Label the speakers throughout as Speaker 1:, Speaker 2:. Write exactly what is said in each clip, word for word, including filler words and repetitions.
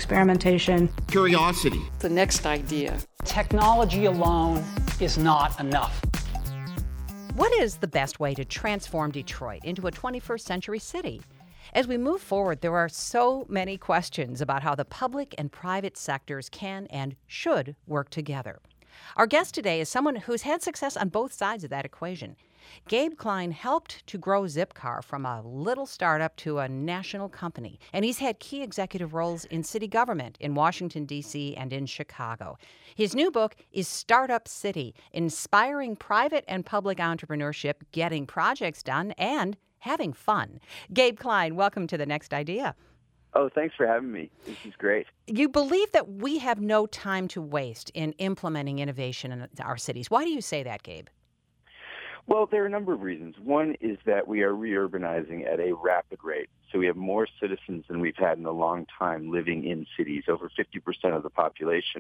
Speaker 1: experimentation.
Speaker 2: Curiosity.
Speaker 3: The next idea.
Speaker 4: Technology alone is not enough.
Speaker 5: What is the best way to transform Detroit into a twenty-first century city? As we move forward, there are so many questions about how the public and private sectors can and should work together. Our guest today is someone who's had success on both sides of that equation. Gabe Klein helped to grow Zipcar from a little startup to a national company, and he's had key executive roles in city government in Washington, D C and in Chicago. His new book is Startup City, inspiring private and public entrepreneurship, getting projects done, and having fun. Gabe Klein, welcome to The Next Idea.
Speaker 6: Oh, thanks for having me. This is great.
Speaker 5: You believe that we have no time to waste in implementing innovation in our cities. Why do you say that, Gabe?
Speaker 6: Well, there are a number of reasons. One is that we are reurbanizing at a rapid rate. So we have more citizens than we've had in a long time living in cities, over fifty percent of the population.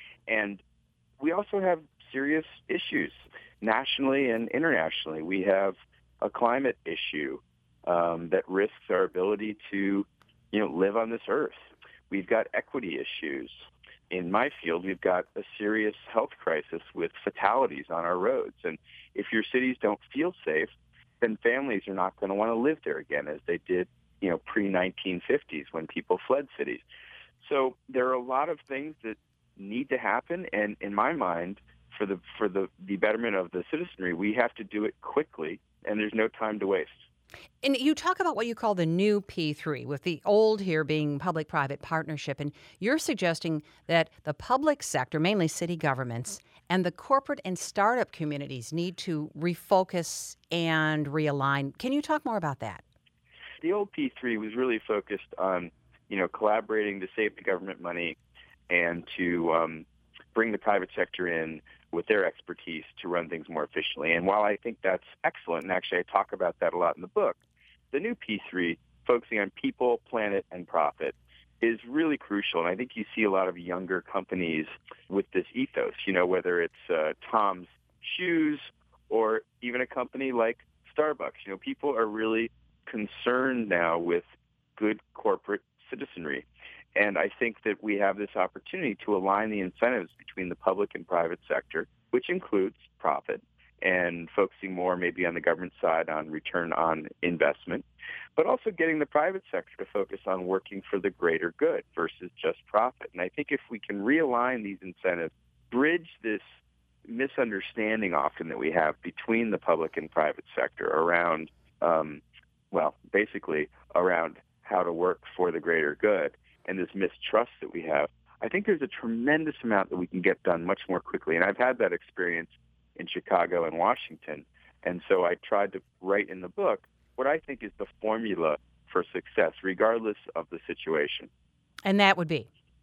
Speaker 6: And we also have serious issues nationally and internationally. We have a climate issue um, that risks our ability to, you know, live on this earth. We've got equity issues. In my field, we've got a serious health crisis with fatalities on our roads. And if your cities don't feel safe, then families are not going to want to live there again as they did, you know, pre nineteen fifties when people fled cities. So there are a lot of things that need to happen. And in my mind, for the for the, the betterment of the citizenry, we have to do it quickly, and there's no time to waste.
Speaker 5: And you talk about what you call the new P three, with the old here being public-private partnership. And you're suggesting that the public sector, mainly city governments, and the corporate and startup communities need to refocus and realign. Can you talk more about that?
Speaker 6: The old P three was really focused on, you know, collaborating to save the government money and to um, bring the private sector in with their expertise to run things more efficiently. And while I think that's excellent, and actually I talk about that a lot in the book, the new P three, focusing on people, planet, and profit, is really crucial. And I think you see a lot of younger companies with this ethos, you know, whether it's uh, Tom's Shoes or even a company like Starbucks. You know, people are really concerned now with good corporate citizenry. And I think that we have this opportunity to align the incentives between the public and private sector, which includes profit and focusing more maybe on the government side on return on investment, but also getting the private sector to focus on working for the greater good versus just profit. And I think if we can realign these incentives, bridge this misunderstanding often that we have between the public and private sector around, um, well, basically around how to work for the greater good, and this mistrust that we have, I think there's a tremendous amount that we can get done much more quickly. And I've had that experience in Chicago and Washington. And so I tried to write in the book what I think is the formula for success, regardless of the situation.
Speaker 5: And that would be?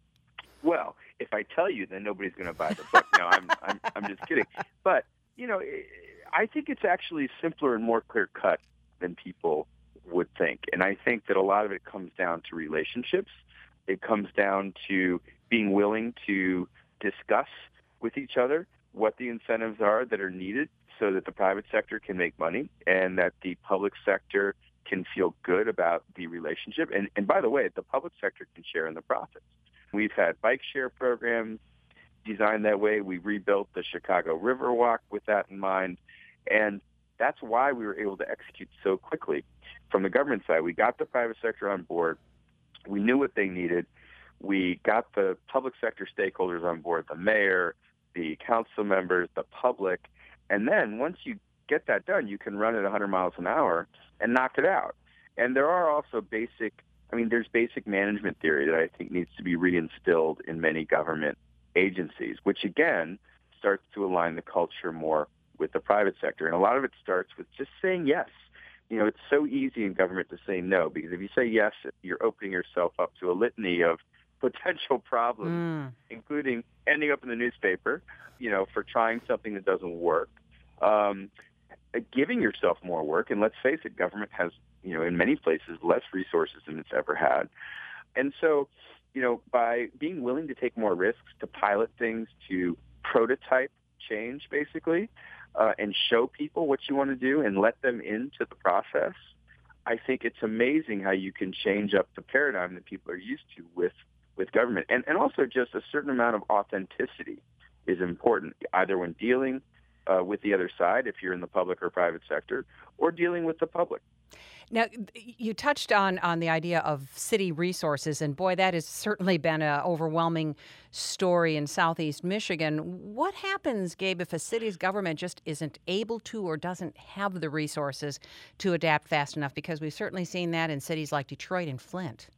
Speaker 6: Well, if I tell you, then nobody's going to buy the book. No, I'm, I'm, I'm just kidding. But, you know, I think it's actually simpler and more clear-cut than people would think. And I think that a lot of it comes down to relationships. It comes down to being willing to discuss with each other what the incentives are that are needed so that the private sector can make money and that the public sector can feel good about the relationship. And, and by the way, the public sector can share in the profits. We've had bike share programs designed that way. We rebuilt the Chicago Riverwalk with that in mind. And that's why we were able to execute so quickly. From the government side, we got the private sector on board. We knew what they needed. We got the public sector stakeholders on board, the mayor, the council members, the public. And then once you get that done, you can run at one hundred miles an hour and knock it out. And there are also basic, I mean, there's basic management theory that I think needs to be reinstilled in many government agencies, which again starts to align the culture more with the private sector. And a lot of it starts with just saying yes. You know, it's so easy in government to say no, because if you say yes, you're opening yourself up to a litany of potential problems, mm. including ending up in the newspaper, you know, for trying something that doesn't work, um, giving yourself more work. And let's face it, government has, you know, in many places, less resources than it's ever had. And so, you know, by being willing to take more risks, to pilot things, to prototype change, basically, Uh, and show people what you want to do and let them into the process, I think it's amazing how you can change up the paradigm that people are used to with, with government. And, and also just a certain amount of authenticity is important, either when dealing uh, with the other side, if you're in the public or private sector, or dealing with the public.
Speaker 5: Now, you touched on, on the idea of city resources, and boy, that has certainly been an overwhelming story in Southeast Michigan. What happens, Gabe, if a city's government just isn't able to or doesn't have the resources to adapt fast enough? Because we've certainly seen that in cities like Detroit and Flint.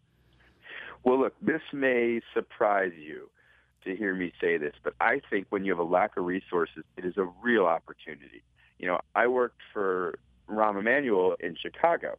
Speaker 6: Well, look, this may surprise you to hear me say this, but I think when you have a lack of resources, it is a real opportunity. You know, I worked for Rahm Emanuel in Chicago,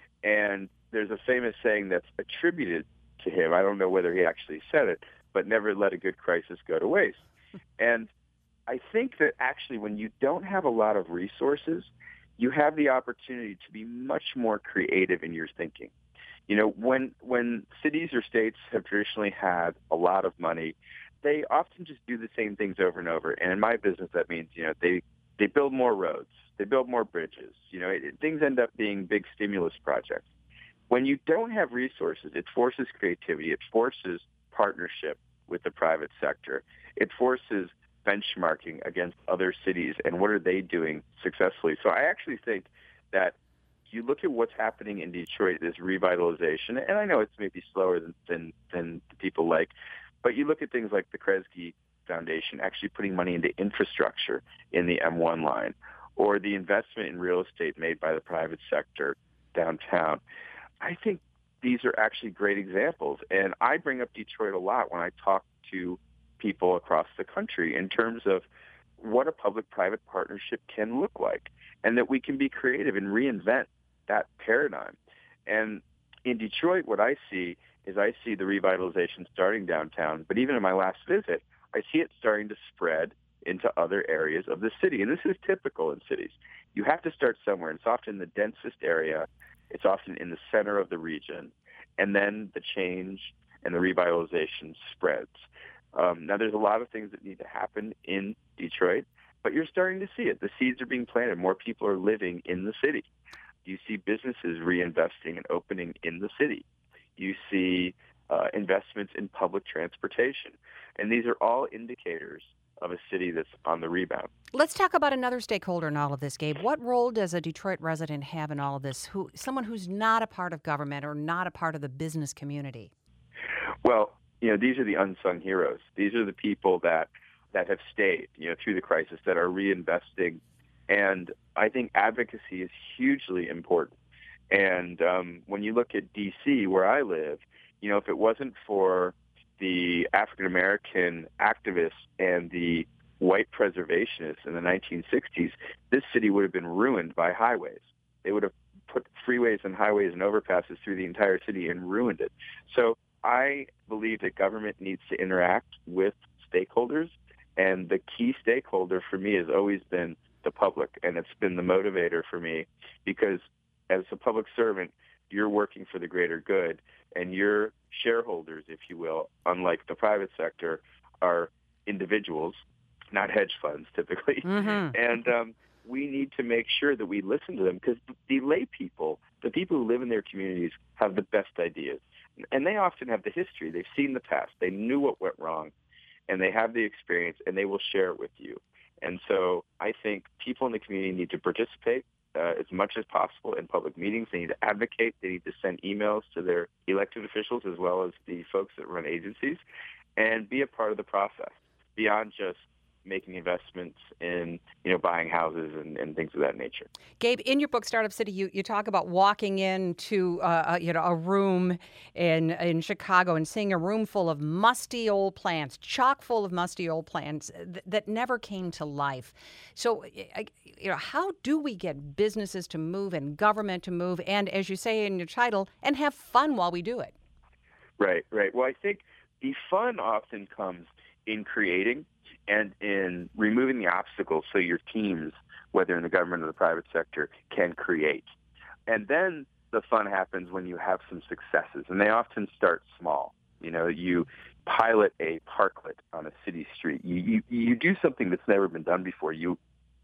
Speaker 6: and there's a famous saying that's attributed to him. I don't know whether he actually said it, but never let a good crisis go to waste. And I think that actually when you don't have a lot of resources, you have the opportunity to be much more creative in your thinking. You know, when when cities or states have traditionally had a lot of money, they often just do the same things over and over. And in my business, that means, you know, they, they build more roads. They build more bridges. You know, it, things end up being big stimulus projects. When you don't have resources, it forces creativity. It forces partnership with the private sector. It forces benchmarking against other cities and what are they doing successfully. So I actually think that you look at what's happening in Detroit, this revitalization, and I know it's maybe slower than, than, than people like, but you look at things like the Kresge Foundation actually putting money into infrastructure in the M one line, or the investment in real estate made by the private sector downtown. I think these are actually great examples. And I bring up Detroit a lot when I talk to people across the country in terms of what a public-private partnership can look like, and that we can be creative and reinvent that paradigm. And in Detroit, what I see is I see the revitalization starting downtown, but even in my last visit, I see it starting to spread into other areas of the city. And this is typical in cities. You have to start somewhere. It's often the densest area. It's often in the center of the region. And then the change and the revitalization spreads. Um, now, there's a lot of things that need to happen in Detroit, but you're starting to see it. The seeds are being planted. More people are living in the city. You see businesses reinvesting and opening in the city. You see uh, investments in public transportation. And these are all indicators of a city that's on the rebound.
Speaker 5: Let's talk about another stakeholder in all of this, Gabe. What role does a Detroit resident have in all of this? Who, someone who's not a part of government or not a part of the business community?
Speaker 6: Well, you know, these are the unsung heroes. These are the people that, that have stayed, you know, through the crisis, that are reinvesting. And I think advocacy is hugely important. And um, when you look at D C, where I live, you know, if it wasn't for the African-American activists and the white preservationists in the nineteen sixties, this city would have been ruined by highways. They would have put freeways and highways and overpasses through the entire city and ruined it. So I believe that government needs to interact with stakeholders, and the key stakeholder for me has always been the public, and it's been the motivator for me, because as a public servant, you're working for the greater good, and your shareholders, if you will, unlike the private sector, are individuals, not hedge funds typically. Mm-hmm. And um, we need to make sure that we listen to them, because the lay people, the people who live in their communities, have the best ideas. And they often have the history. They've seen the past. They knew what went wrong, and they have the experience, and they will share it with you. And so I think people in the community need to participate uh, as much as possible in public meetings. They need to advocate. They need to send emails to their elected officials as well as the folks that run agencies, and be a part of the process beyond just making investments in, you know, buying houses and, and things of that nature.
Speaker 5: Gabe, in your book, Startup City, you, you talk about walking into uh, you know, a room in in Chicago and seeing a room full of musty old plants, chock full of musty old plants th- that never came to life. So, you know, how do we get businesses to move and government to move and, as you say in your title, and have fun while we do it?
Speaker 6: Right, right. Well, I think the fun often comes in creating and in removing the obstacles so your teams, whether in the government or the private sector, can create. And then the fun happens when you have some successes, and they often start small. You know, you pilot a parklet on a city street. You, you, you do something that's never been done before. You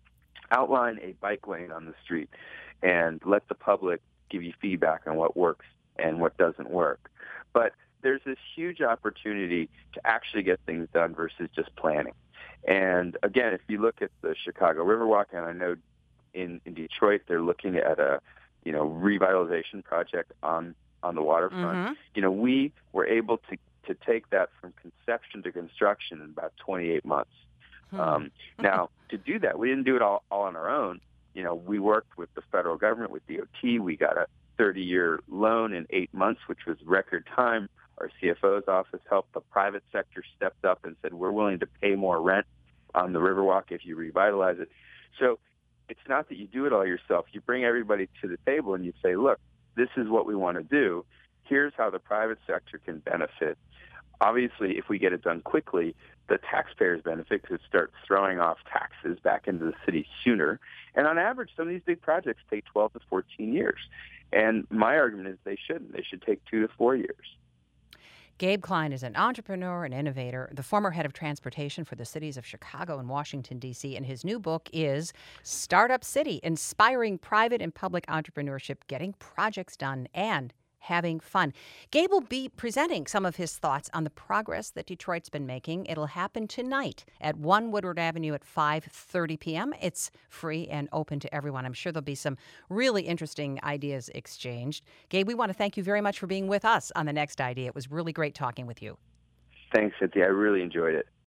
Speaker 6: outline a bike lane on the street and let the public give you feedback on what works and what doesn't work. But there's this huge opportunity to actually get things done versus just planning. And again, if you look at the Chicago Riverwalk, and I know in, in Detroit they're looking at a you know revitalization project on on the waterfront.
Speaker 5: Mm-hmm.
Speaker 6: You know, we were able to to take that from conception to construction in about twenty-eight months.
Speaker 5: Hmm.
Speaker 6: Um, now, to do that, we didn't do it all, all on our own. You know, we worked with the federal government, with D O T. We got a thirty-year loan in eight months, which was record time. Our C F O's office helped. The private sector stepped up and said, we're willing to pay more rent on the Riverwalk if you revitalize it. So it's not that you do it all yourself. You bring everybody to the table and you say, look, this is what we want to do. Here's how the private sector can benefit. Obviously, if we get it done quickly, the taxpayers benefit because it starts throwing off taxes back into the city sooner. And on average, some of these big projects take twelve to fourteen years. And my argument is they shouldn't. They should take two to four years.
Speaker 5: Gabe Klein is an entrepreneur and innovator, the former head of transportation for the cities of Chicago and Washington, D C, and his new book is Startup City, Inspiring Private and Public Entrepreneurship, Getting Projects Done, and Having Fun. Gabe will be presenting some of his thoughts on the progress that Detroit's been making. It'll happen tonight at one Woodward Avenue at five thirty p.m. It's free and open to everyone. I'm sure there'll be some really interesting ideas exchanged. Gabe, we want to thank you very much for being with us on The Next Idea. It was really great talking with you.
Speaker 6: Thanks, Cynthia. I really enjoyed it.